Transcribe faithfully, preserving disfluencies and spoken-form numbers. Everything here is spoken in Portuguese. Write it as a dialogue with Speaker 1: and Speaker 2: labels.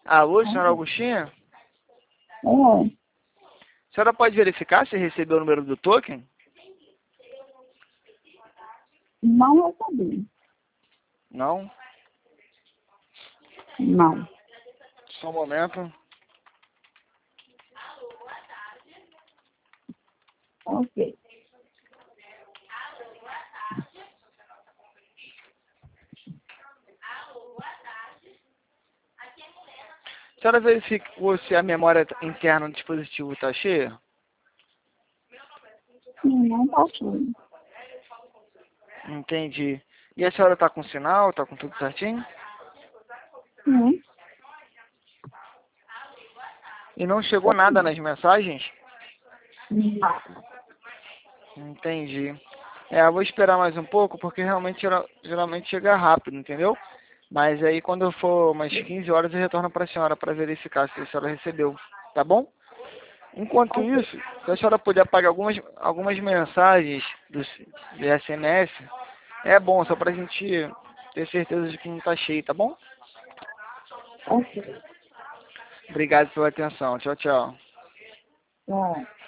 Speaker 1: Alô, senhora Augustinha?
Speaker 2: É,
Speaker 1: A senhora pode verificar se recebeu o número do token?
Speaker 2: não recebi.
Speaker 1: Não?
Speaker 2: Não.
Speaker 1: Só um momento.
Speaker 2: Ok.
Speaker 1: A senhora verificou se a memória interna do dispositivo está cheia?
Speaker 2: Sim, não passou.
Speaker 1: Entendi. E a senhora está com sinal? Está com tudo certinho?
Speaker 2: Sim.
Speaker 1: E não chegou nada nas mensagens?
Speaker 2: Não.
Speaker 1: Entendi. É, eu vou esperar mais um pouco, porque realmente gera- geralmente chega rápido, entendeu? Mas aí quando for umas quinze horas eu retorno para a senhora para verificar se a senhora recebeu, tá bom? Enquanto
Speaker 2: Ok.
Speaker 1: isso, se a senhora puder apagar algumas, algumas mensagens do, do S M S, é bom, só para a gente ter certeza de que não está cheio, tá bom?
Speaker 2: Ok.
Speaker 1: Obrigado pela atenção. Tchau, tchau.
Speaker 2: Tá.